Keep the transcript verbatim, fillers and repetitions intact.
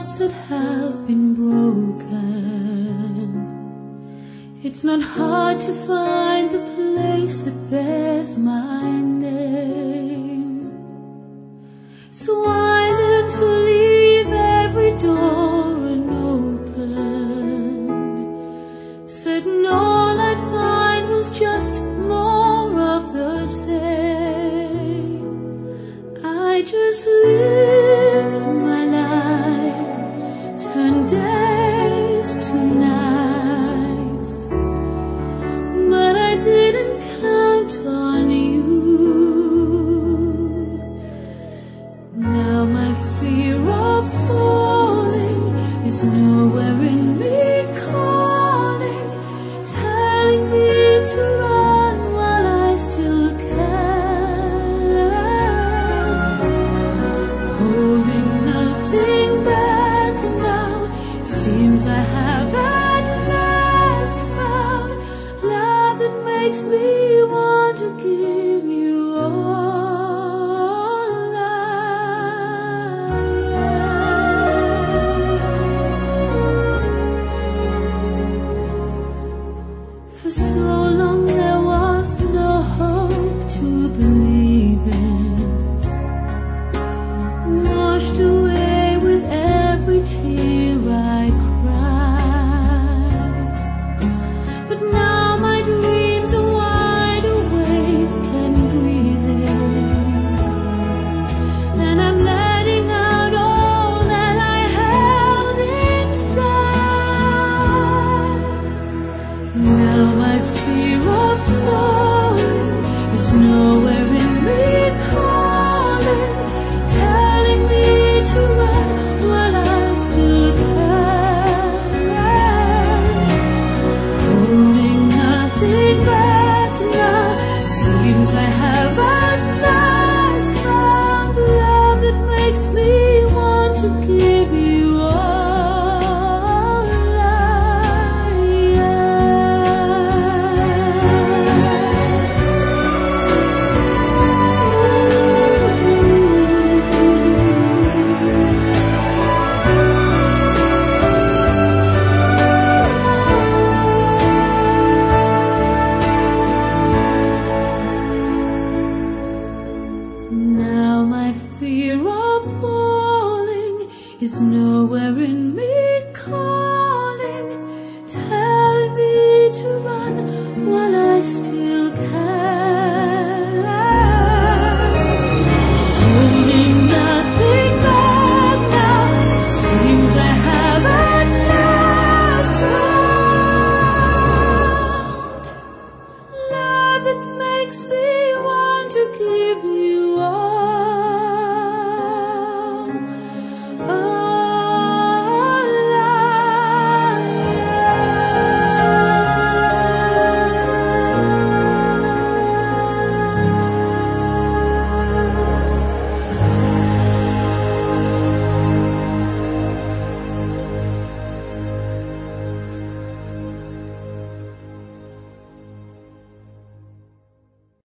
hearts that have been broken. It's not hard to find the place that bears my name. So I learned to leave every door unopened, certain all I'd find was just more of the same. I just lived my life, turned days to nights, but I didn't count on you. Now my fear of falling is nowhere in me calling, telling me to run while I still can, holding nothing back now. Seems I have at last found love that makes me want to give you all. For so long there was no hope to believe in, washed away with every tear I cried. But now my dreams are wide awake and breathing, and I'm letting out all that I held inside. Now my fear of falling is nowhere in me calling, telling me to run while I still can, holding nothing back now. Seems I have at last found love that makes me want to give you all. Now my fear of falling is nowhere in